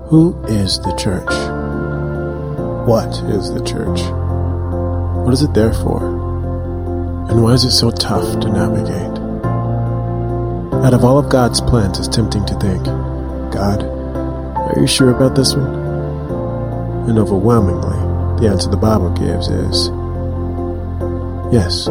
Who is the church? What is the church? What is it there for? And why is it so tough to navigate? Out of all of God's plans, it's tempting to think, God, are you sure about this one? And overwhelmingly, the answer the Bible gives is yes.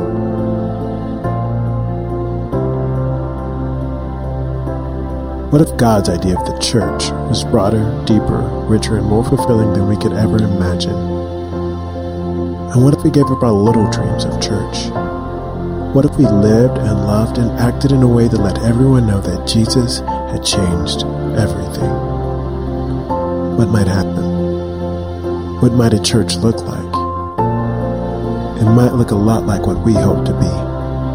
What if God's idea of the church was broader, deeper, richer, and more fulfilling than we could ever imagine? And what if we gave up our little dreams of church? What if we lived and loved and acted in a way that let everyone know that Jesus had changed everything? What might happen? What might a church look like? It might look a lot like what we hope to be.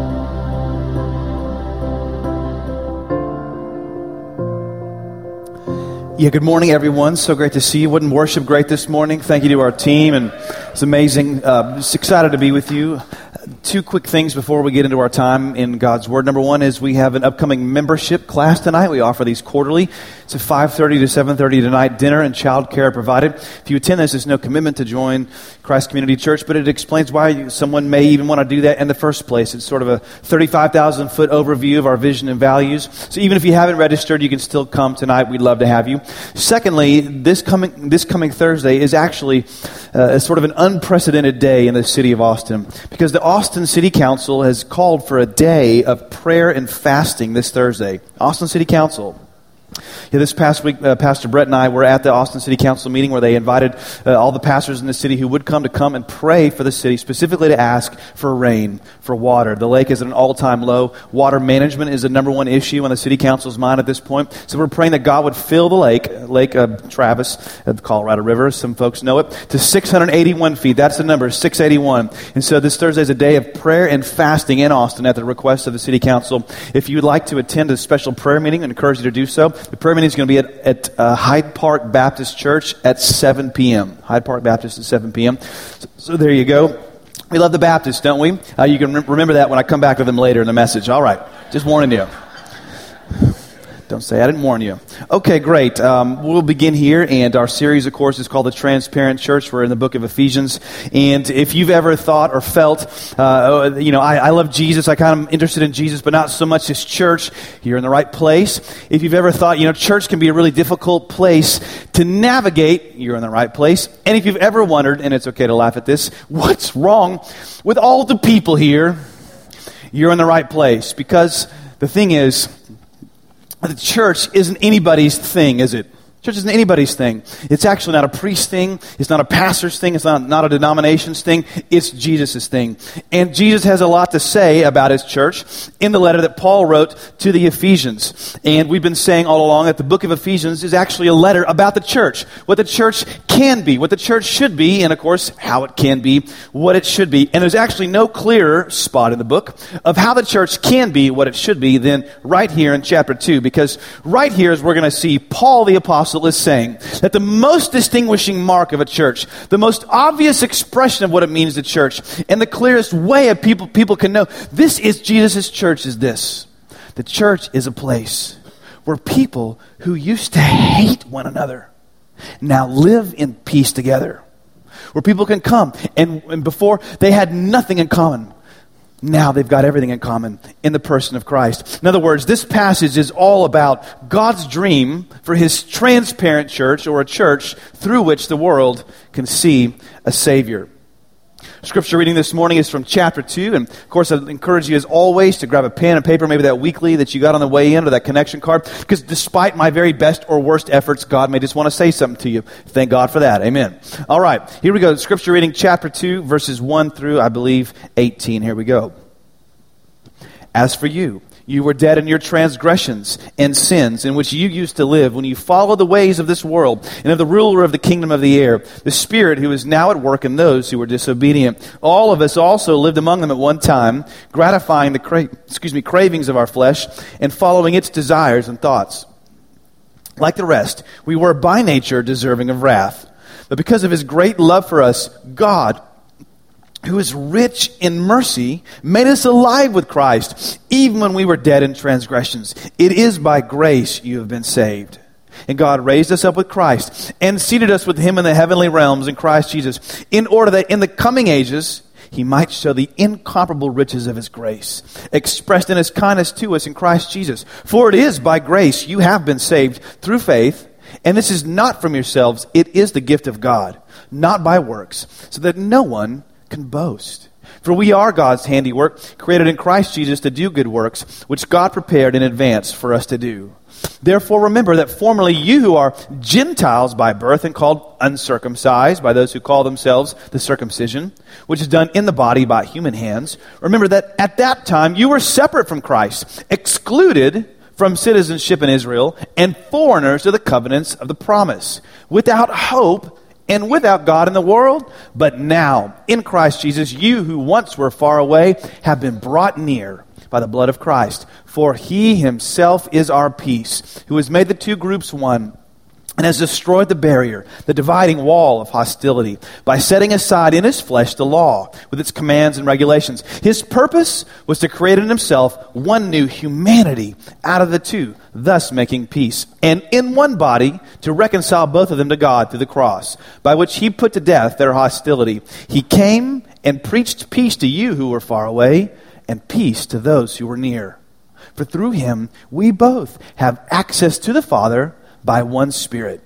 Yeah, good morning, everyone. So great to see you. Wasn't worship great this morning? Thank you to our team, and it's amazing. Just excited to be with you. Two quick things before we get into our time in God's Word. Number one is we have an upcoming membership class tonight. We offer these quarterly. It's at 5:30 to 7:30 tonight. Dinner and child care provided. If you attend this, there's no commitment to join Christ Community Church, but it explains why someone may even want to do that in the first place. It's sort of a 35,000-foot overview of our vision and values. So even if you haven't registered, you can still come tonight. We'd love to have you. Secondly, this coming Thursday is actually a sort of an unprecedented day in the city of Austin, because the Austin City Council has called for a day of prayer and fasting this Thursday. Austin City Council. Yeah, this past week, Pastor Brett and I were at the Austin City Council meeting where they invited all the pastors in the city who would come and pray for the city, specifically to ask for rain, for water. The lake is at an all-time low. Water management is the number one issue on the City Council's mind at this point. So we're praying that God would fill the Lake Travis, the Colorado River, some folks know it, to 681 feet. That's the number, 681. And so this Thursday is a day of prayer and fasting in Austin at the request of the City Council. If you would like to attend a special prayer meeting, I encourage you to do so. The prayer meeting is going to be at Hyde Park Baptist Church at 7 p.m. Hyde Park Baptist at 7 p.m. So there you go. We love the Baptists, don't we? You can remember that when I come back to them later in the message. All right. Just warning you. Don't say I didn't warn you. Okay, great. We'll begin here, and our series, of course, is called The Transparent Church. We're in the book of Ephesians, and if you've ever thought or felt, I love Jesus, I kind of interested in Jesus, but not so much His church, you're in the right place. If you've ever thought, church can be a really difficult place to navigate, you're in the right place. And if you've ever wondered, and it's okay to laugh at this, what's wrong with all the people here, you're in the right place. Because the thing is, the church isn't anybody's thing, is it? Church isn't anybody's thing. It's actually not a priest thing. It's not a pastor's thing. It's not a denomination's thing. It's Jesus' thing. And Jesus has a lot to say about His church in the letter that Paul wrote to the Ephesians. And we've been saying all along that the book of Ephesians is actually a letter about the church. What the church can be, what the church should be, and of course, how it can be, what it should be. And there's actually no clearer spot in the book of how the church can be what it should be than right here in chapter 2. Because right here is we're going to see Paul the Apostle is saying that the most distinguishing mark of a church, the most obvious expression of what it means to church, and the clearest way of people can know this is Jesus' church is this. The church is a place where people who used to hate one another now live in peace together. Where people can come and before they had nothing in common. Now they've got everything in common in the person of Christ. In other words, this passage is all about God's dream for His transparent church, or a church through which the world can see a Savior. Scripture reading this morning is from chapter 2, and of course I encourage you as always to grab a pen and paper, maybe that weekly that you got on the way in, or that connection card, because despite my very best or worst efforts, God may just want to say something to you. Thank God for that. Amen. All right, here we go. Scripture reading chapter 2, verses 1 through, I believe, 18. Here we go. As for you, you were dead in your transgressions and sins in which you used to live when you followed the ways of this world and of the ruler of the kingdom of the air, the spirit who is now at work in those who were disobedient. All of us also lived among them at one time, gratifying the cravings of our flesh and following its desires and thoughts. Like the rest, we were by nature deserving of wrath. But because of His great love for us, God, who is rich in mercy, made us alive with Christ, even when we were dead in transgressions. It is by grace you have been saved. And God raised us up with Christ and seated us with him in the heavenly realms in Christ Jesus, in order that in the coming ages he might show the incomparable riches of his grace, expressed in his kindness to us in Christ Jesus. For it is by grace you have been saved through faith, and this is not from yourselves, it is the gift of God, not by works, so that no one can boast. For we are God's handiwork, created in Christ Jesus to do good works, which God prepared in advance for us to do. Therefore remember that formerly you who are Gentiles by birth and called uncircumcised by those who call themselves the circumcision, which is done in the body by human hands, remember that at that time you were separate from Christ, excluded from citizenship in Israel, and foreigners to the covenants of the promise, without hope and without God in the world. But now, in Christ Jesus, you who once were far away have been brought near by the blood of Christ. For he himself is our peace, who has made the two groups one, and has destroyed the barrier, the dividing wall of hostility, by setting aside in his flesh the law with its commands and regulations. His purpose was to create in himself one new humanity out of the two, thus making peace, and in one body to reconcile both of them to God through the cross, by which he put to death their hostility. He came and preached peace to you who were far away, and peace to those who were near. For through him we both have access to the Father by one Spirit.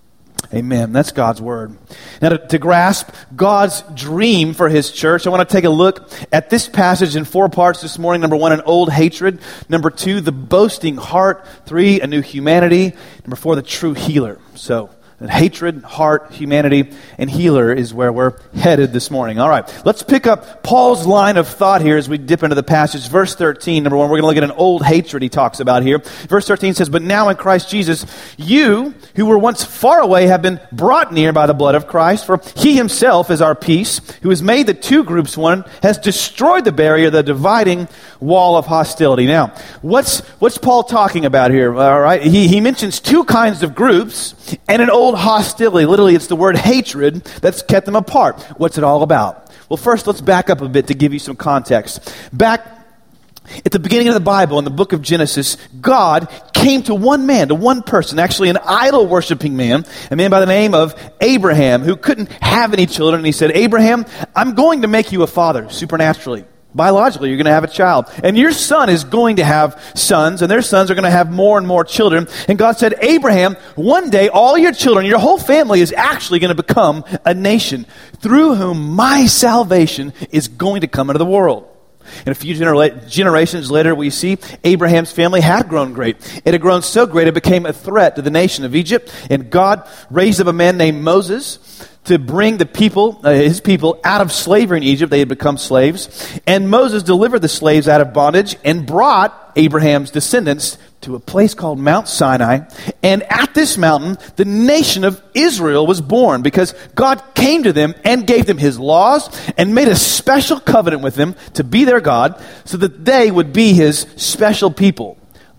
Amen. That's God's word. Now, to grasp God's dream for his church, I want to take a look at this passage in 4 parts this morning. Number 1, an old hatred. Number 2, the boasting heart. 3, a new humanity. Number 4, the true healer. So, hatred, heart, humanity, and healer is where we're headed this morning. All right, let's pick up Paul's line of thought here as we dip into the passage. Verse 13, number 1, we're going to look at an old hatred he talks about here. Verse 13 says, "But now in Christ Jesus, you who were once far away have been brought near by the blood of Christ, for he himself is our peace, who has made the two groups one, has destroyed the barrier, the dividing wall of hostility." Now, what's Paul talking about here? All right, he mentions two kinds of groups and an old hostility. Literally, it's the word hatred that's kept them apart. What's it all about? Well, first, let's back up a bit to give you some context. Back at the beginning of the Bible, in the book of Genesis, God came to one man, to one person, actually an idol-worshiping man, a man by the name of Abraham, who couldn't have any children. And he said, "Abraham, I'm going to make you a father, supernaturally. Biologically, you're going to have a child. And your son is going to have sons, and their sons are going to have more and more children." And God said, "Abraham, one day all your children, your whole family is actually going to become a nation through whom my salvation is going to come into the world." And a few generations later, we see Abraham's family had grown great. It had grown so great it became a threat to the nation of Egypt. And God raised up a man named Moses to bring the people, his people, out of slavery in Egypt. They had become slaves. And Moses delivered the slaves out of bondage and brought Abraham's descendants to a place called Mount Sinai. And at this mountain, the nation of Israel was born, because God came to them and gave them his laws and made a special covenant with them to be their God, so that they would be his special people.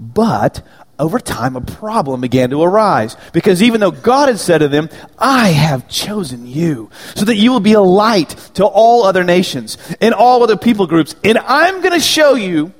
But over time, a problem began to arise, because even though God had said to them, "I have chosen you so that you will be a light to all other nations and all other people groups, and I'm going to show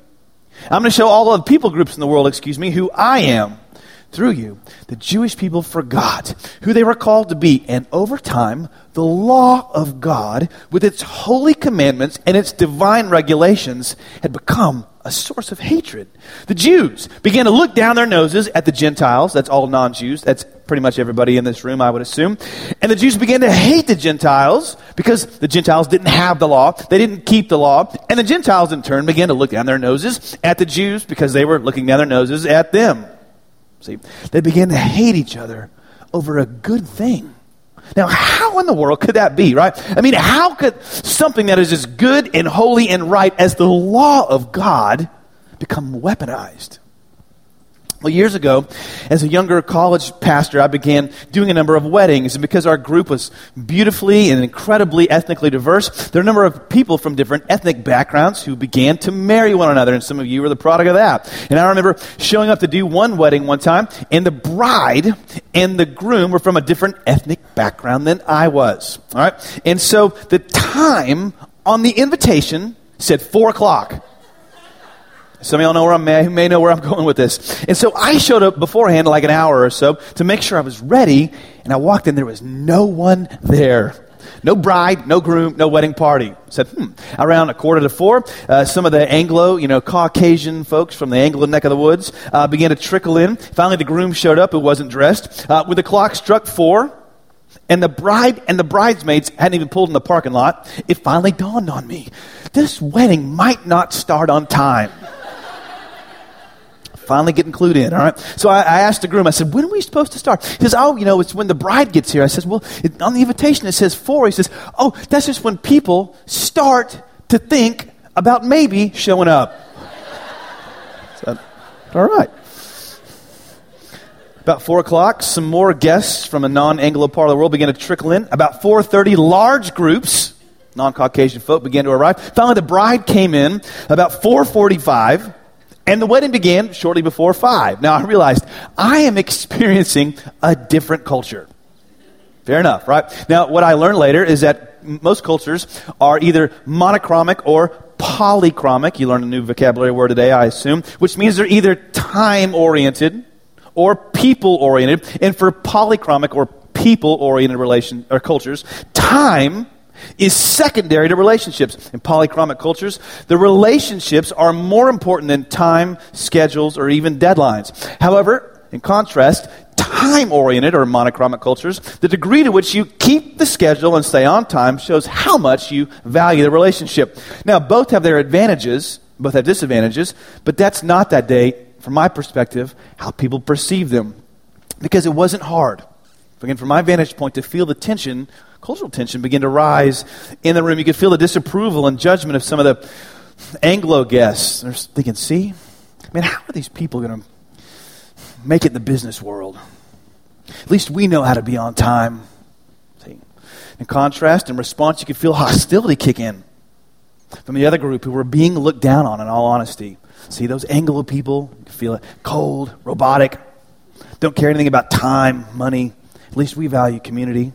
all other people groups in the world, who I am through you," the Jewish people forgot who they were called to be. And over time, the law of God, with its holy commandments and its divine regulations, had become a source of hatred. The Jews began to look down their noses at the Gentiles. That's all non-Jews. That's pretty much everybody in this room, I would assume. And the Jews began to hate the Gentiles because the Gentiles didn't have the law. They didn't keep the law. And the Gentiles, in turn, began to look down their noses at the Jews because they were looking down their noses at them. See, they began to hate each other over a good thing. Now, how in the world could that be, right? I mean, how could something that is as good and holy and right as the law of God become weaponized? Well, years ago, as a younger college pastor, I began doing a number of weddings. And because our group was beautifully and incredibly ethnically diverse, there are a number of people from different ethnic backgrounds who began to marry one another. And some of you were the product of that. And I remember showing up to do one wedding one time, and the bride and the groom were from a different ethnic background than I was. All right? And so the time on the invitation said 4 o'clock. Some of y'all may know where I'm going with this. And so I showed up beforehand, like an hour or so, to make sure I was ready. And I walked in, there was no one there. No bride, no groom, no wedding party. I said, Around 3:45, some of the Anglo, Caucasian folks from the Anglo neck of the woods began to trickle in. Finally, the groom showed up who wasn't dressed. When the clock struck 4, and the bride and the bridesmaids hadn't even pulled in the parking lot, it finally dawned on me. This wedding might not start on time. Finally getting clued in, all right? So I asked the groom, I said, when are we supposed to start? He says, it's when the bride gets here. I said, on the invitation it says 4. He says, that's just when people start to think about maybe showing up. I said, all right. About 4 o'clock, some more guests from a non-Anglo part of the world began to trickle in. About 4:30, large groups, non-Caucasian folk, began to arrive. Finally, the bride came in about 4:45. And the wedding began shortly before 5. Now, I realized I am experiencing a different culture. Fair enough, right? Now, what I learned later is that most cultures are either monochromic or polychromic. You learned a new vocabulary word today, I assume, which means they're either time-oriented or people-oriented. And for polychromic or people-oriented cultures, time is secondary to relationships. In polychromic cultures, the relationships are more important than time, schedules, or even deadlines. However, in contrast, time-oriented or monochromic cultures, the degree to which you keep the schedule and stay on time shows how much you value the relationship. Now, both have their advantages, both have disadvantages, but that's not that day, from my perspective, how people perceive them. Because it wasn't hard, again, from my vantage point, to feel the tension, cultural tension, begin to rise in the room. You could feel the disapproval and judgment of some of the Anglo guests. They're thinking, how are these people going to make it in the business world? At least we know how to be on time. See? In contrast, in response, you could feel hostility kick in from the other group who were being looked down on, in all honesty. See, those Anglo people, you can feel it, cold, robotic, don't care anything about time, money. At least we value community.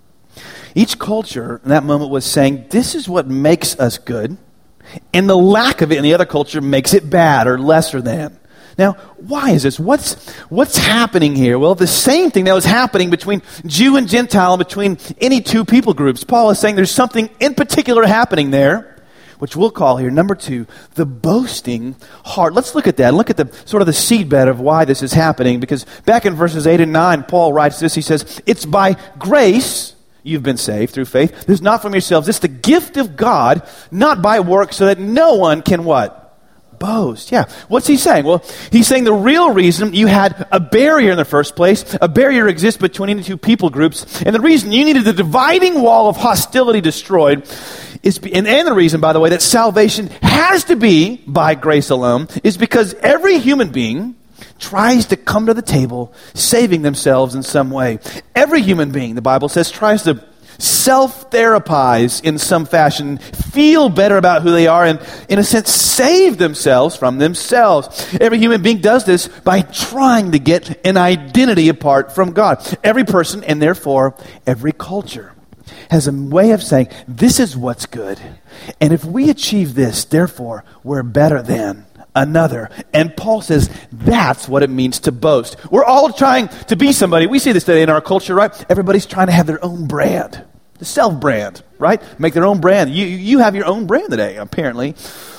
Each culture in that moment was saying, this is what makes us good, and the lack of it in the other culture makes it bad or lesser than. Now, why is this? What's happening here? Well, the same thing that was happening between Jew and Gentile, between any two people groups. Paul is saying there's something in particular happening there, which we'll call here, number 2, the boasting heart. Let's look at that. Look at the sort of the seedbed of why this is happening, because back in verses 8 and 9, Paul writes this. He says, it's by grace you've been saved through faith. This is not from yourselves. It's the gift of God, not by works, so that no one can what? Boast. Yeah. What's he saying? Well, he's saying the real reason you had a barrier in the first place, a barrier exists between the two people groups, and the reason you needed the dividing wall of hostility destroyed is, and the reason, by the way, that salvation has to be by grace alone is because every human being tries to come to the table saving themselves in some way. Every human being, the Bible says, tries to self-therapize in some fashion, feel better about who they are, and in a sense save themselves from themselves. Every human being does this by trying to get an identity apart from God. Every person, and therefore every culture, has a way of saying, this is what's good. And if we achieve this, therefore we're better than another. And Paul says that's what it means to boast. We're all trying to be somebody. We see this today in our culture, right? Everybody's trying to have their own brand, the self-brand, right? Make their own brand. You have your own brand today, apparently.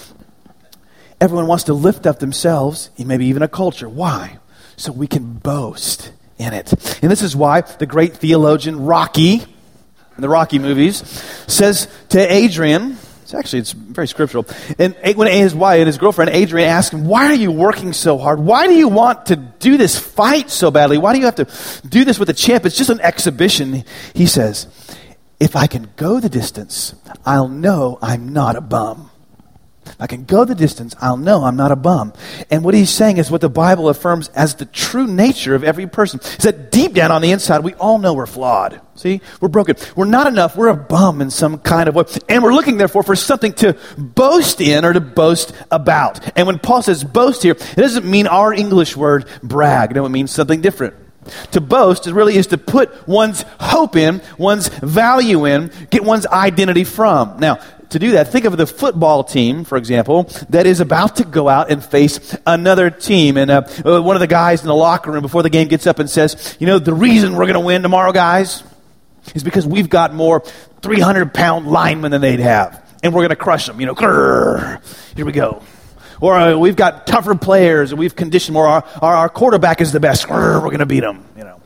Everyone wants to lift up themselves, maybe even a culture. Why? So we can boast in it. And this is why the great theologian Rocky, in the Rocky movies, says to Adrian, it's very scriptural. And when his wife and his girlfriend, Adrian, asked him, why are you working so hard? Why do you want to do this fight so badly? Why do you have to do this with the champ? It's just an exhibition. He says, if I can go the distance, I'll know I'm not a bum. If I can go the distance, I'll know I'm not a bum. And what he's saying is what the Bible affirms as the true nature of every person. Is that deep down on the inside, we all know we're flawed. See? We're broken. We're not enough. We're a bum in some kind of way. And we're looking, therefore, for something to boast in or to boast about. And when Paul says boast here, it doesn't mean our English word brag. No, it means something different. To boast really is to put one's hope in, one's value in, get one's identity from. Now, to do that, think of the football team, for example, that is about to go out and face another team. And one of the guys in the locker room before the game gets up and says, the reason we're going to win tomorrow, guys, is because we've got more 300-pound linemen than they'd have. And we're going to crush them. Grrr, here we go. Or we've got tougher players, and we've conditioned more. Our quarterback is the best. Grrr, we're going to beat them.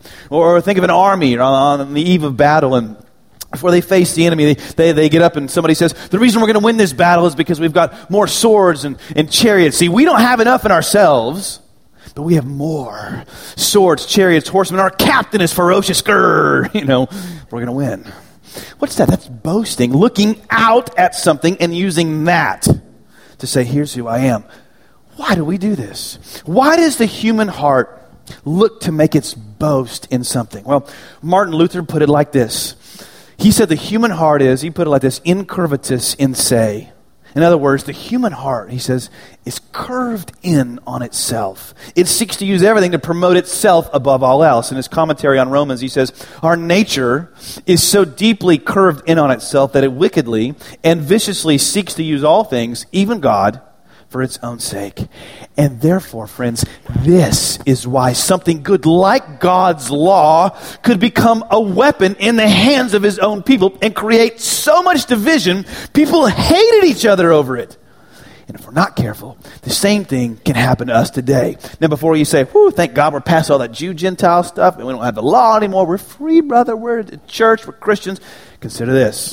Or think of an army on the eve of battle, and before they face the enemy, they get up and somebody says, the reason we're going to win this battle is because we've got more swords and chariots. See, we don't have enough in ourselves, but we have more swords, chariots, horsemen. Our captain is ferocious. Grrr, we're going to win. What's that? That's boasting, looking out at something and using that to say, here's who I am. Why do we do this? Why does the human heart look to make its boast in something? Well, Martin Luther put it like this. He said the human heart is, he put it like this, incurvatus in se. In other words, the human heart, he says, is curved in on itself. It seeks to use everything to promote itself above all else. In his commentary on Romans, he says, our nature is so deeply curved in on itself that it wickedly and viciously seeks to use all things, even God, for its own sake. And therefore, friends, this is why something good like God's law could become a weapon in the hands of his own people and create so much division, people hated each other over it. And if we're not careful, the same thing can happen to us today. Now, before you say, whew, thank God we're past all that Jew-Gentile stuff and we don't have the law anymore, we're free, brother, we're at church, we're Christians, consider this.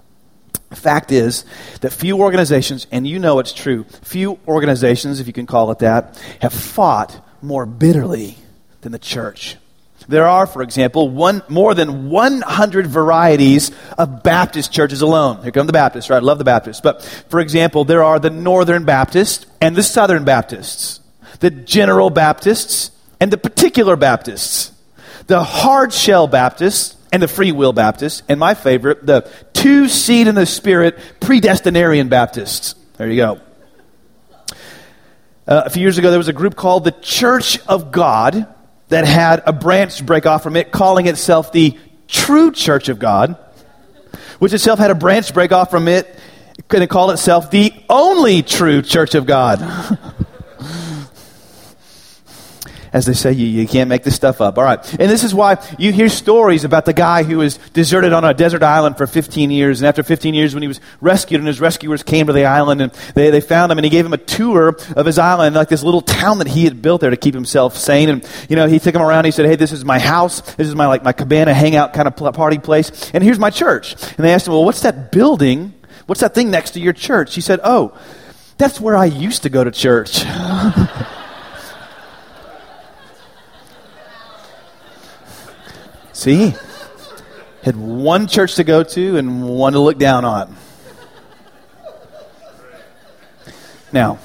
The fact is that few organizations, and you know it's true, few organizations, if you can call it that, have fought more bitterly than the church. There are, for example, more than 100 varieties of Baptist churches alone. Here come the Baptists, right? I love the Baptists. But, for example, there are the Northern Baptists and the Southern Baptists, the General Baptists and the Particular Baptists, the Hard Shell Baptists and the Free Will Baptists, and my favorite, the Two Seed in the Spirit Predestinarian Baptists. There you go. A few years ago, there was a group called the Church of God that had a branch break off from it, calling itself the True Church of God, which itself had a branch break off from it, and it called itself the Only True Church of God. As they say, you can't make this stuff up. All right. And this is why you hear stories about the guy who was deserted on a desert island for 15 years. And after 15 years, when he was rescued and his rescuers came to the island and they found him and he gave him a tour of his island, like this little town that he had built there to keep himself sane. And, he took him around. And he said, hey, this is my house. This is my cabana hangout kind of party place. And here's my church. And they asked him, well, what's that building? What's that thing next to your church? He said, oh, that's where I used to go to church. See, had one church to go to and one to look down on. Now,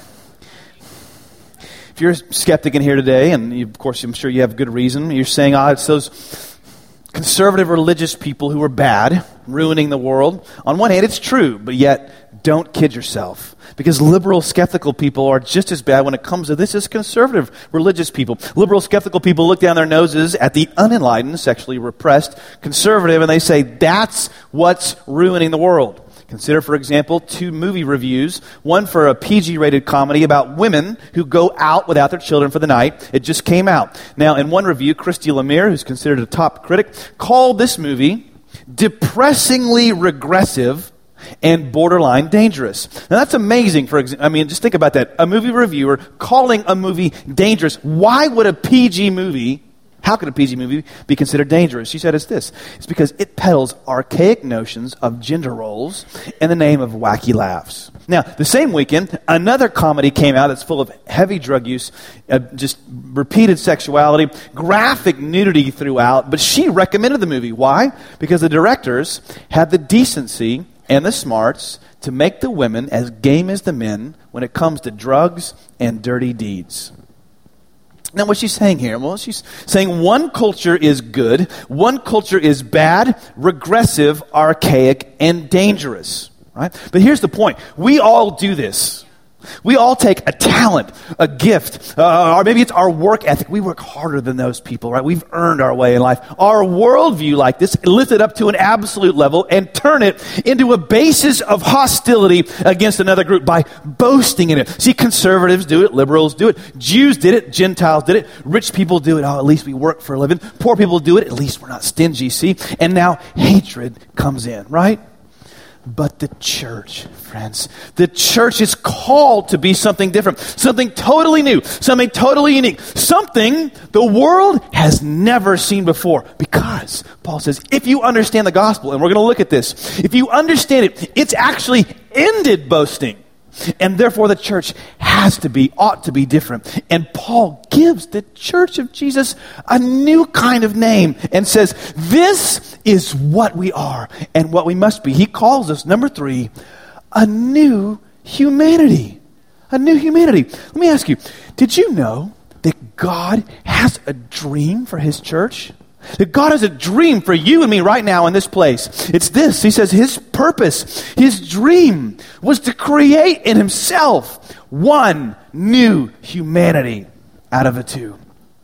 if you're a skeptic in here today, and of course I'm sure you have good reason, you're saying, it's those conservative religious people who are bad, ruining the world. On one hand, it's true, but yet don't kid yourself. Because liberal, skeptical people are just as bad when it comes to this as conservative religious people. Liberal, skeptical people look down their noses at the unenlightened, sexually repressed conservative, and they say, that's what's ruining the world. Consider, for example, 2 movie reviews. One for a PG-rated comedy about women who go out without their children for the night. It just came out. Now, in one review, Christy Lemire, who's considered a top critic, called this movie depressingly regressive and borderline dangerous. Now, that's amazing. Just think about that. A movie reviewer calling a movie dangerous. Why would how could a PG movie be considered dangerous? She said it's this. It's because it peddles archaic notions of gender roles in the name of wacky laughs. Now, the same weekend, another comedy came out that's full of heavy drug use, just repeated sexuality, graphic nudity throughout, but she recommended the movie. Why? Because the directors had the decency and the smarts to make the women as game as the men when it comes to drugs and dirty deeds. Now, what's she saying here? Well, she's saying one culture is good, one culture is bad, regressive, archaic, and dangerous. Right? But here's the point. We all do this. We all take a talent, a gift, or maybe it's our work ethic. We work harder than those people, right? We've earned our way in life. Our worldview like this, lift it up to an absolute level and turn it into a basis of hostility against another group by boasting in it. See, conservatives do it, liberals do it, Jews did it, Gentiles did it, rich people do it, oh, at least we work for a living. Poor people do it, at least we're not stingy, see? And now hatred comes in, right? But the church, friends, the church is called to be something different, something totally new, something totally unique, something the world has never seen before. Because, Paul says, if you understand the gospel, and we're going to look at this, if you understand it, it's actually ended boasting. And therefore the church ought to be different. And Paul gives the church of Jesus a new kind of name and says, this is what we are and what we must be. He calls us, number 3, a new humanity. A new humanity. Let me ask you, did you know that God has a dream for his church? That God has a dream for you and me right now in this place. It's this. He says his purpose, his dream was to create in himself one new humanity out of the two.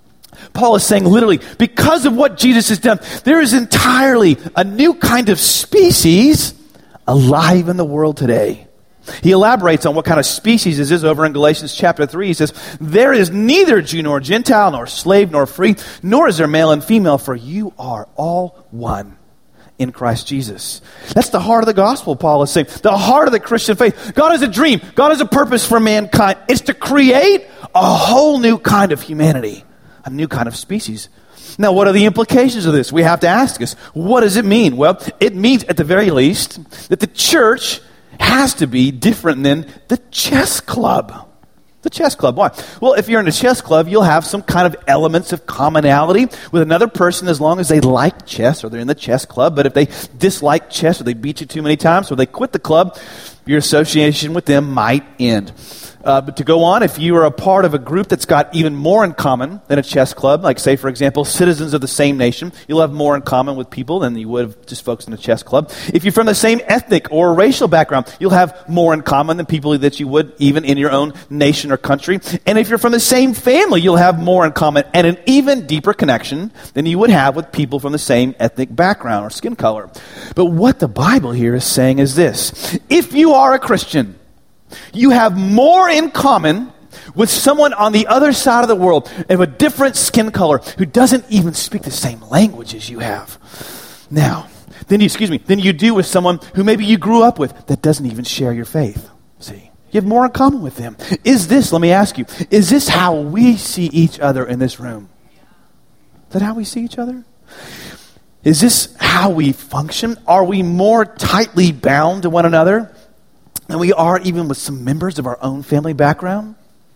Paul is saying literally, because of what Jesus has done, there is entirely a new kind of species alive in the world today. He elaborates on what kind of species this is over in Galatians chapter 3. He says, there is neither Jew nor Gentile, nor slave nor free, nor is there male and female, for you are all one in Christ Jesus. That's the heart of the gospel, Paul is saying. The heart of the Christian faith. God has a dream. God has a purpose for mankind. It's to create a whole new kind of humanity, a new kind of species. Now, what are the implications of this? We have to ask us, what does it mean? Well, it means at the very least that the church has to be different than the chess club. The chess club. Why? Well, if you're in a chess club, you'll have some kind of elements of commonality with another person as long as they like chess or they're in the chess club. But if they dislike chess or they beat you too many times or they quit the club, your association with them might end. But to go on, if you are a part of a group that's got even more in common than a chess club, like say, for example, citizens of the same nation, you'll have more in common with people than you would have just folks in a chess club. If you're from the same ethnic or racial background, you'll have more in common than people that you would even in your own nation or country. And if you're from the same family, you'll have more in common and an even deeper connection than you would have with people from the same ethnic background or skin color. But what the Bible here is saying is this: if you are a Christian, you have more in common with someone on the other side of the world of a different skin color who doesn't even speak the same language as you have. Than you do with someone who maybe you grew up with that doesn't even share your faith. See, you have more in common with them. Let me ask you, is this how we see each other in this room? Is that how we see each other? Is this how we function? Are we more tightly bound to one another than we are even with some members of our own family background?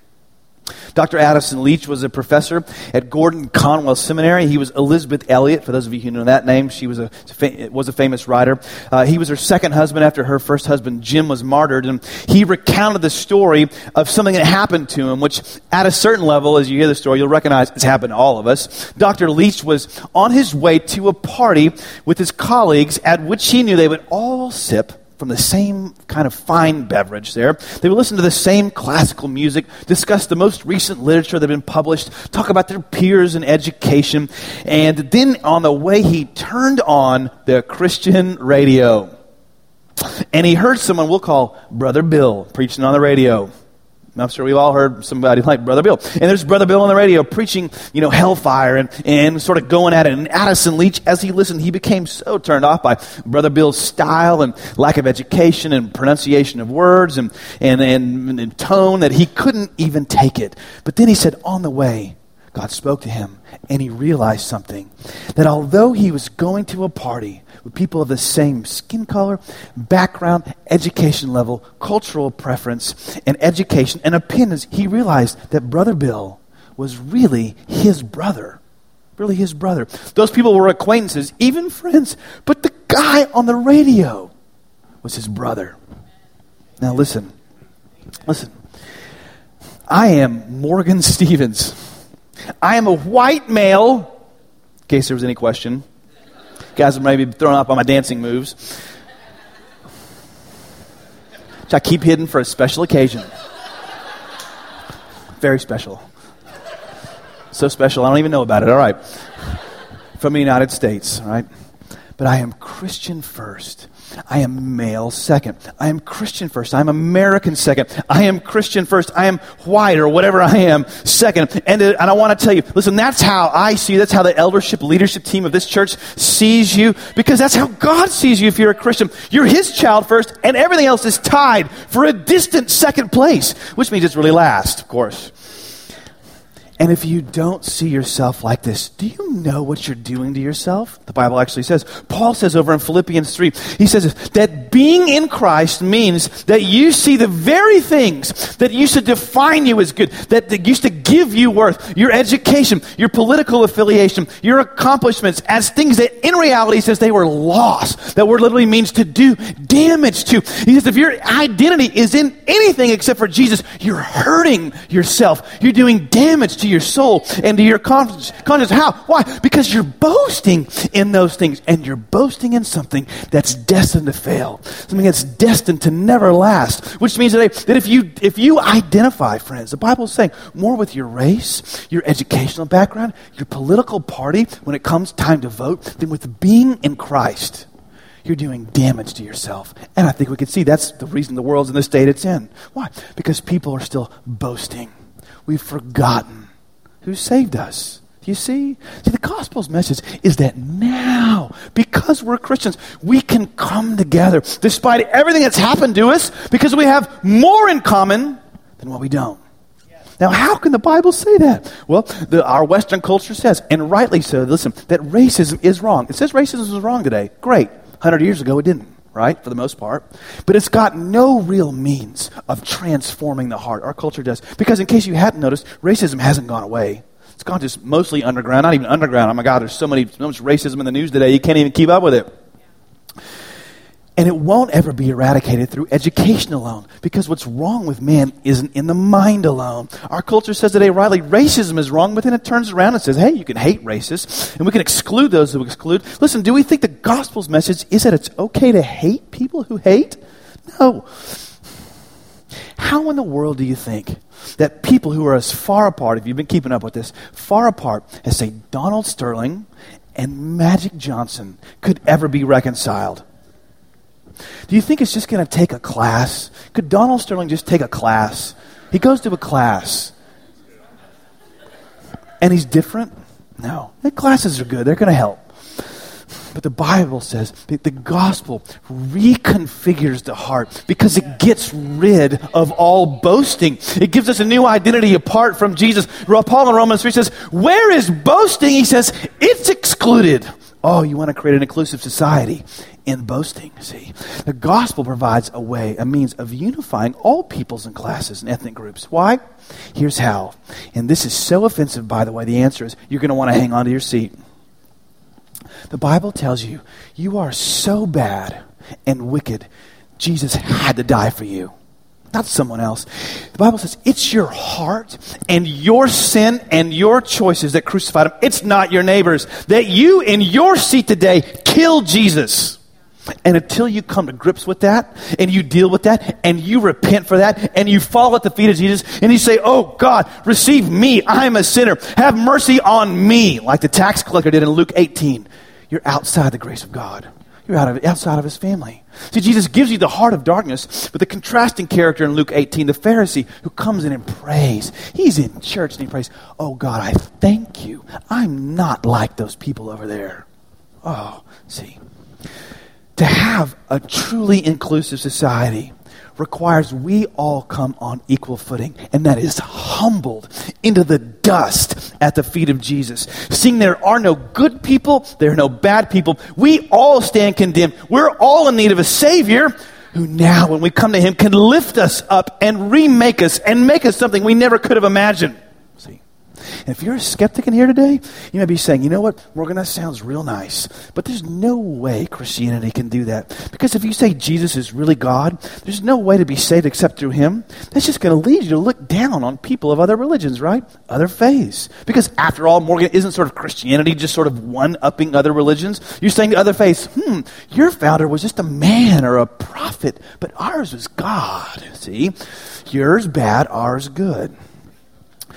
Dr. Addison Leach was a professor at Gordon Conwell Seminary. He was Elizabeth Elliot, for those of you who know that name. She was a famous writer. He was her second husband after her first husband, Jim, was martyred. And he recounted the story of something that happened to him, which at a certain level, as you hear the story, you'll recognize it's happened to all of us. Dr. Leach was on his way to a party with his colleagues at which he knew they would all sip from the same kind of fine beverage there. They would listen to the same classical music, discuss the most recent literature that had been published, talk about their peers in education, and then on the way he turned on the Christian radio. And he heard someone we'll call Brother Bill preaching on the radio. I'm sure we've all heard somebody like Brother Bill. And there's Brother Bill on the radio preaching, hellfire and sort of going at it. And Addison Leach, as he listened, he became so turned off by Brother Bill's style and lack of education and pronunciation of words and tone that he couldn't even take it. But then he said, on the way, God spoke to him and he realized something. That although he was going to a party with people of the same skin color, background, education level, cultural preference, and education and opinions, he realized that Brother Bill was really his brother. Really his brother. Those people were acquaintances, even friends, but the guy on the radio was his brother. Now listen. I am Morgan Stevens. I am a white male, in case there was any question. Guys are maybe thrown up on my dancing moves, which I keep hidden for a special occasion. Very special. So special, I don't even know about it. All right. From the United States, all right? But I am Christian first. I am male second. I am Christian first. I am American second. I am Christian first. I am white or whatever I am second. And I want to tell you, listen, that's how I see you. That's how the eldership leadership team of this church sees you, because that's how God sees you if you're a Christian. You're his child first, and everything else is tied for a distant second place, which means it's really last, of course. And if you don't see yourself like this, do you know what you're doing to yourself? The Bible actually says, Paul says over in Philippians 3, he says that being in Christ means that you see the very things that used to define you as good, that used to give you worth, your education, your political affiliation, your accomplishments, as things that in reality says they were lost. That word literally means to do damage to. He says if your identity is in anything except for Jesus, you're hurting yourself. You're doing damage to your soul and to your conscience. How? Why? Because you're boasting in those things, and you're boasting in something that's destined to fail, something that's destined to never last. Which means that if you identify, friends, the Bible is saying more with your race, your educational background, your political party when it comes time to vote, than with being in Christ, you're doing damage to yourself. And I think we can see that's the reason the world's in the state it's in. Why? Because people are still boasting. We've forgotten who saved us. Do you see? See, the gospel's message is that now, because we're Christians, we can come together despite everything that's happened to us, because we have more in common than what we don't. Now, how can the Bible say that? Well, our Western culture says, and rightly so, listen, that racism is wrong. It says racism is wrong today. Great. 100 years ago, it didn't. Right, for the most part. But it's got no real means of transforming the heart. Our culture does. Because in case you hadn't noticed, racism hasn't gone away. It's gone just mostly underground, not even underground. Oh my God, there's so much racism in the news today, you can't even keep up with it. And it won't ever be eradicated through education alone, because what's wrong with man isn't in the mind alone. Our culture says today, rightly, racism is wrong, but then it turns around and says, hey, you can hate racists, and we can exclude those who exclude. Listen, do we think the gospel's message is that it's okay to hate people who hate? No. How in the world do you think that people who are as far apart, if you've been keeping up with this, far apart as, say, Donald Sterling and Magic Johnson could ever be reconciled? Do you think it's just going to take a class? Could Donald Sterling just take a class? He goes to a class. And he's different? No. The classes are good. They're going to help. But the Bible says that the gospel reconfigures the heart because it gets rid of all boasting. It gives us a new identity apart from Jesus. Paul in Romans 3 says, where is boasting? He says, it's excluded. Oh, you want to create an inclusive society in boasting, see. The gospel provides a means of unifying all peoples and classes and ethnic groups. Why? Here's how. And this is so offensive, by the way. The answer is you're going to want to hang on to your seat. The Bible tells you, you are so bad and wicked, Jesus had to die for you. Not someone else. The Bible says it's your heart and your sin and your choices that crucified him. It's not your neighbors. That you in your seat today killed Jesus. And until you come to grips with that, and you deal with that, and you repent for that, and you fall at the feet of Jesus, and you say, oh God, receive me, I'm a sinner, have mercy on me, like the tax collector did in Luke 18, you're outside the grace of God. You're outside of his family. See, Jesus gives you the heart of darkness, but the contrasting character in Luke 18, the Pharisee who comes in and prays. He's in church and he prays, oh God, I thank you. I'm not like those people over there. Oh, see. To have a truly inclusive society requires we all come on equal footing, and that is humbled into the dust at the feet of Jesus. Seeing there are no good people, there are no bad people. We all stand condemned. We're all in need of a Savior who now, when we come to him, can lift us up and remake us and make us something we never could have imagined. See? And if you're a skeptic in here today, you may be saying, you know what, Morgan, that sounds real nice, but there's no way Christianity can do that. Because if you say Jesus is really God, there's no way to be saved except through him. That's just going to lead you to look down on people of other religions, right? Other faiths. Because after all, Morgan, isn't sort of Christianity just sort of one-upping other religions? You're saying to other faiths, your founder was just a man or a prophet, but ours was God. See? Yours bad, ours good.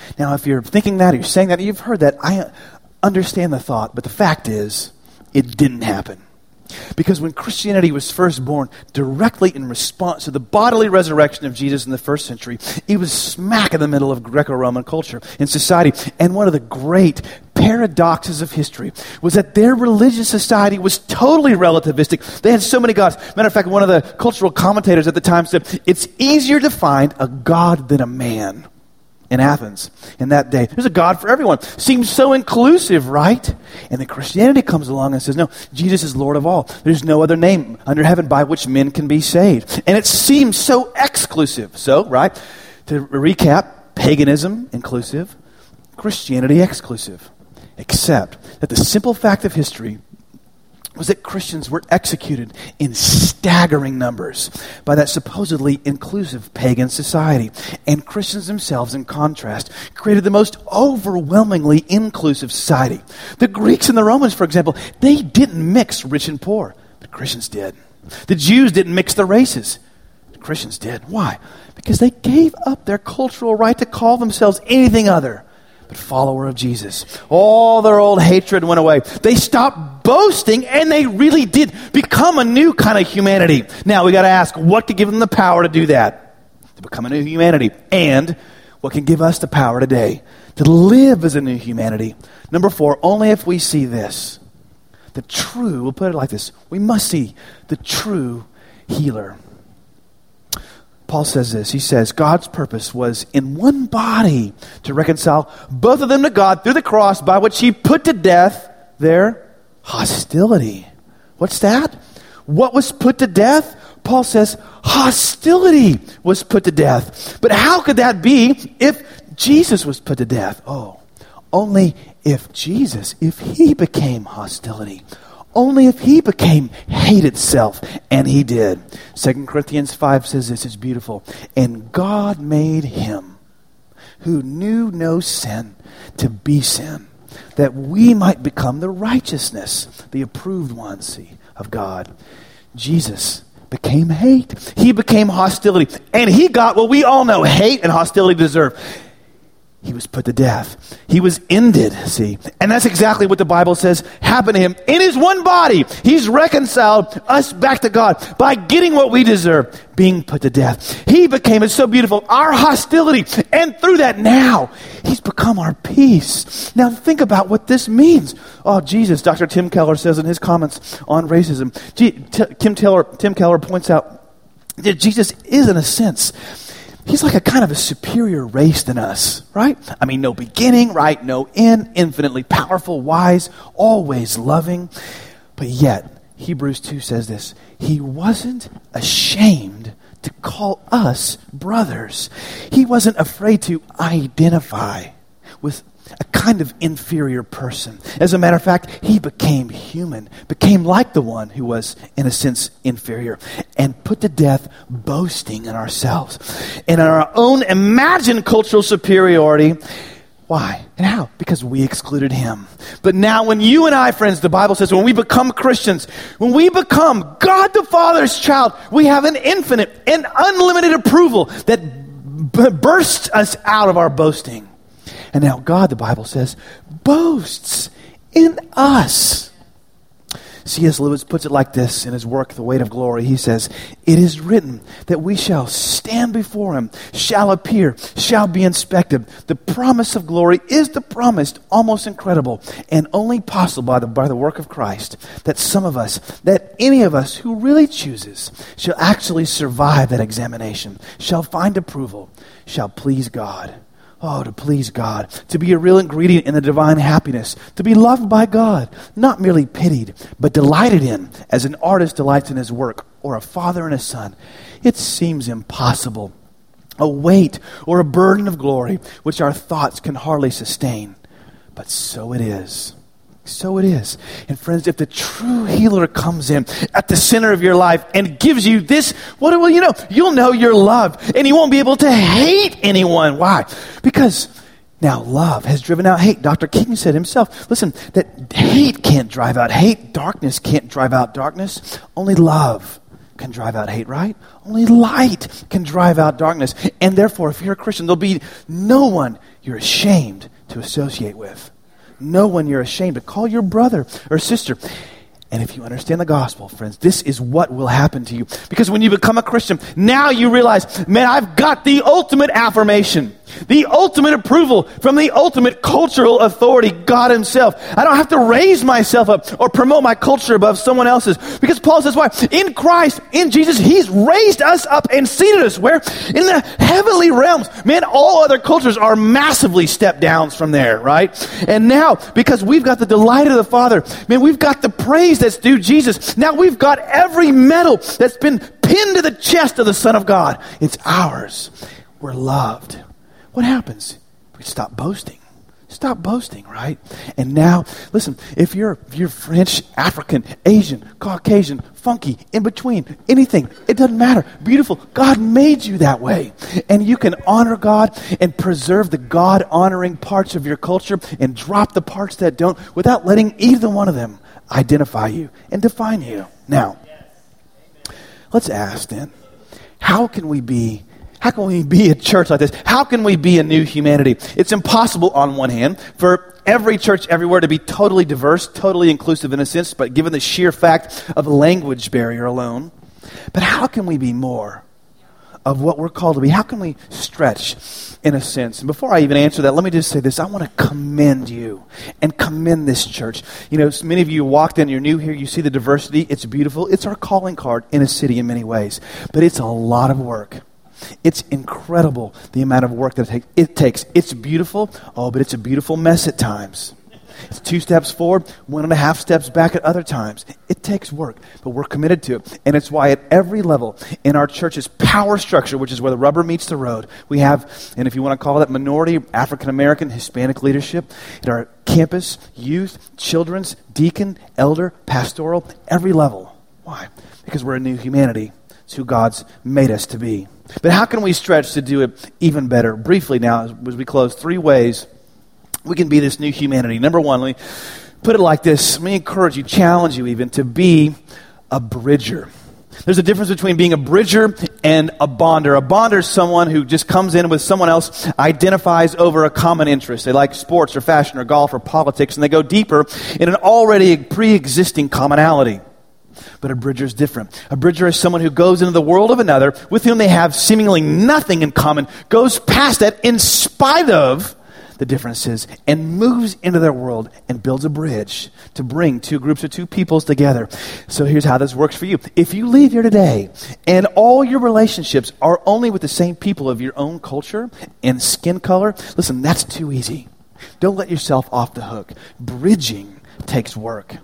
Now, if you're thinking that, or you're saying that, you've heard that, I understand the thought, but the fact is, it didn't happen. Because when Christianity was first born, directly in response to the bodily resurrection of Jesus in the first century, it was smack in the middle of Greco-Roman culture and society. And one of the great paradoxes of history was that their religious society was totally relativistic. They had so many gods. Matter of fact, one of the cultural commentators at the time said, it's easier to find a god than a man. In Athens, in that day, there's a God for everyone. Seems so inclusive, right? And then Christianity comes along and says, no, Jesus is Lord of all. There's no other name under heaven by which men can be saved. And it seems so exclusive. So, right, to recap, paganism, inclusive, Christianity, exclusive. Except that the simple fact of history was that Christians were executed in staggering numbers by that supposedly inclusive pagan society. And Christians themselves, in contrast, created the most overwhelmingly inclusive society. The Greeks and the Romans, for example, they didn't mix rich and poor, but Christians did. The Jews didn't mix the races. Christians did. Why? Because they gave up their cultural right to call themselves anything other but follower of Jesus. All their old hatred went away. They stopped boasting, and they really did become a new kind of humanity. Now, we got to ask, what could give them the power to do that? To become a new humanity. And what can give us the power today to live as a new humanity? Number 4, only if we see this. The true, we'll put it like this, we must see the true healer. Paul says this. He says, God's purpose was in one body to reconcile both of them to God through the cross, by which he put to death their hostility. What's that? What was put to death? Paul says, hostility was put to death. But how could that be if Jesus was put to death? Oh, only if Jesus, if he became hostility. Only if he became hate itself, and he did. 2 Corinthians 5 says this, is beautiful. And God made him who knew no sin to be sin, that we might become the righteousness, the approved ones of God. Jesus became hate. He became hostility. And he got what we all know hate and hostility deserve. He was put to death. He was ended, see. And that's exactly what the Bible says happened to him. In his one body, he's reconciled us back to God by getting what we deserve, being put to death. He became, it's so beautiful, our hostility. And through that now, he's become our peace. Now think about what this means. Oh, Jesus, Dr. Tim Keller says in his comments on racism. Tim Keller points out that Jesus is, in a sense, he's like a kind of a superior race than us, right? I mean, no beginning, right? No end, infinitely powerful, wise, always loving. But yet, Hebrews 2 says this, he wasn't ashamed to call us brothers. He wasn't afraid to identify with a kind of inferior person. As a matter of fact, he became human, became like the one who was, in a sense, inferior, and put to death boasting in ourselves and in our own imagined cultural superiority. Why? And how? Because we excluded him. But now when you and I, friends, the Bible says, when we become Christians, when we become God the Father's child, we have an infinite and unlimited approval that bursts us out of our boasting. And now God, the Bible says, boasts in us. C.S. Lewis puts it like this in his work, The Weight of Glory. He says, it is written that we shall stand before him, shall appear, shall be inspected. The promise of glory is the promise, almost incredible, and only possible by the work of Christ, that some of us, that any of us who really chooses, shall actually survive that examination, shall find approval, shall please God. Oh, to please God, to be a real ingredient in the divine happiness, to be loved by God, not merely pitied, but delighted in, as an artist delights in his work, or a father in his son. It seems impossible, a weight or a burden of glory, which our thoughts can hardly sustain. But so it is. So it is. And friends, if the true healer comes in at the center of your life and gives you this, what will you know? You'll know you're loved, and you won't be able to hate anyone. Why? Because now love has driven out hate. Dr. King said himself, listen, that hate can't drive out hate. Darkness can't drive out darkness. Only love can drive out hate, right? Only light can drive out darkness. And therefore, if you're a Christian, there'll be no one you're ashamed to associate with. No one you're ashamed to call your brother or sister. And if you understand the gospel, friends, this is what will happen to you. Because when you become a Christian, now you realize, man, I've got the ultimate affirmation, the ultimate approval from the ultimate cultural authority, God himself. I don't have to raise myself up or promote my culture above someone else's. Because Paul says, why? In Christ, in Jesus, he's raised us up and seated us where? In the heavenly realms. Man, all other cultures are massively step downs from there, right? And now, because we've got the delight of the Father, man, we've got the praise that's due Jesus. Now we've got every medal that's been pinned to the chest of the Son of God. It's ours. We're loved. What happens? We stop boasting. Stop boasting, right? And now, listen, if you're French, African, Asian, Caucasian, funky, in between, anything, it doesn't matter. Beautiful. God made you that way. And you can honor God and preserve the God-honoring parts of your culture and drop the parts that don't without letting either one of them identify you and define you. Now, let's ask then, how can we be a church like this? How can we be a new humanity? It's impossible on one hand for every church everywhere to be totally diverse, totally inclusive in a sense, but given the sheer fact of the language barrier alone. But how can we be more of what we're called to be? How can we stretch in a sense? And before I even answer that, let me just say this. I want to commend you and commend this church. You know, so many of you walked in, you're new here, you see the diversity. It's beautiful. It's our calling card in a city in many ways. But it's a lot of work. It's incredible the amount of work that it takes. It's beautiful, but it's a beautiful mess at times. It's 2 steps forward, 1.5 steps back at other times. It takes work, but we're committed to it. And it's why at every level in our church's power structure, which is where the rubber meets the road, we have, and if you want to call that minority, African American, Hispanic leadership, at our campus, youth, children's, deacon, elder, pastoral, every level. Why? Because we're a new humanity. It's who God's made us to be. But how can we stretch to do it even better? Briefly now, as we close, 3 ways we can be this new humanity. Number 1, let me put it like this. Let me encourage you, challenge you even, to be a bridger. There's a difference between being a bridger and a bonder. A bonder is someone who just comes in with someone else, identifies over a common interest. They like sports or fashion or golf or politics, and they go deeper in an already pre-existing commonality. But a bridger is different. A bridger is someone who goes into the world of another with whom they have seemingly nothing in common, goes past that in spite of the differences, and moves into their world and builds a bridge to bring 2 groups or 2 peoples together. So here's how this works for you. If you leave here today and all your relationships are only with the same people of your own culture and skin color, listen, that's too easy. Don't let yourself off the hook. Bridging takes work.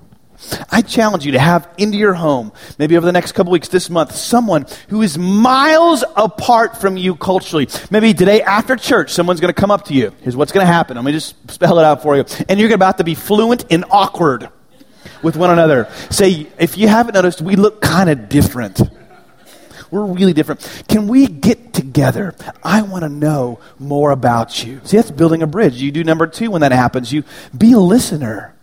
I challenge you to have into your home, maybe over the next couple weeks, this month, someone who is miles apart from you culturally. Maybe today after church, someone's going to come up to you. Here's what's going to happen. Let me just spell it out for you. And you're about to be fluent and awkward with one another. Say, if you haven't noticed, we look kind of different. We're really different. Can we get together? I want to know more about you. See, that's building a bridge. You do number 2 when that happens. You be a listener.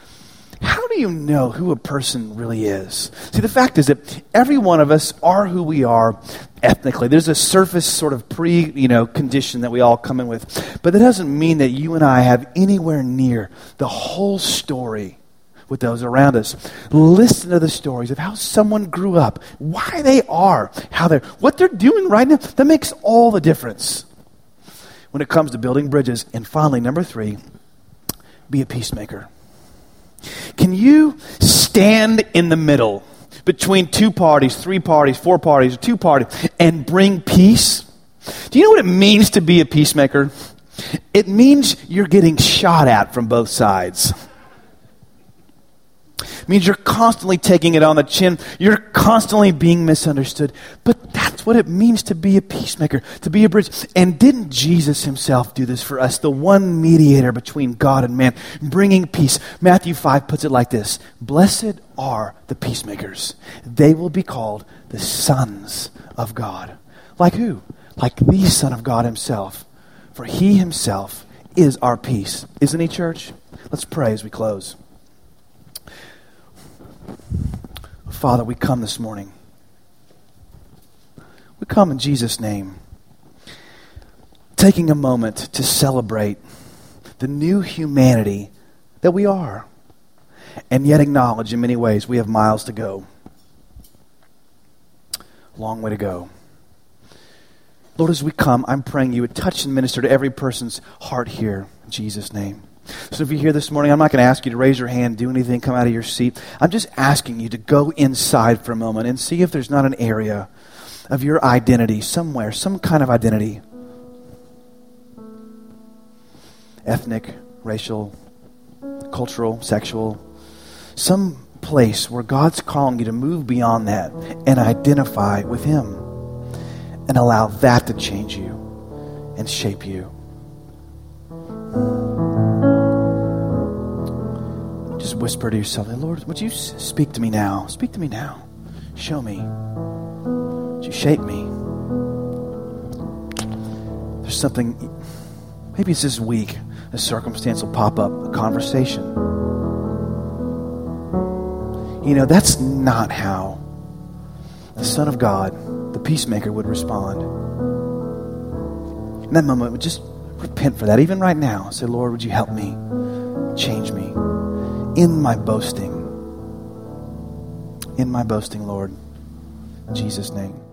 How do you know who a person really is? See, the fact is that every one of us are who we are ethnically. There's a surface sort of condition that we all come in with. But that doesn't mean that you and I have anywhere near the whole story with those around us. Listen to the stories of how someone grew up, why they are, what they're doing right now. That makes all the difference when it comes to building bridges. And finally, number 3, be a peacemaker. Can you stand in the middle between 2 parties, 3 parties, 4 parties, or 2 parties and bring peace? Do you know what it means to be a peacemaker? It means you're getting shot at from both sides. It means you're constantly taking it on the chin. You're constantly being misunderstood. But that's what it means to be a peacemaker, to be a bridge. And didn't Jesus himself do this for us, the one mediator between God and man, bringing peace? Matthew 5 puts it like this: Blessed are the peacemakers. They will be called the sons of God. Like who? Like the Son of God himself. For he himself is our peace. Isn't he, church? Let's pray as we close. Father, we come this morning. We come in Jesus' name taking a moment to celebrate the new humanity that we are, and yet acknowledge in many ways we have miles to go. Long way to go. Lord, as we come, I'm praying you would touch and minister to every person's heart here, in Jesus' name. So if you're here this morning, I'm not going to ask you to raise your hand, do anything, come out of your seat. I'm just asking you to go inside for a moment and see if there's not an area of your identity somewhere, some kind of identity. Ethnic, racial, cultural, sexual. Some place where God's calling you to move beyond that and identify with Him and allow that to change you and shape you. Just whisper to yourself, Lord, would you speak to me now? Speak to me now. Show me. Would you shape me? There's something, maybe it's this week, a circumstance will pop up, a conversation. You know, that's not how the Son of God, the peacemaker, would respond. In that moment, would just repent for that, even right now. Say, Lord, would you help me? Change me. In my boasting, Lord. In Jesus' name.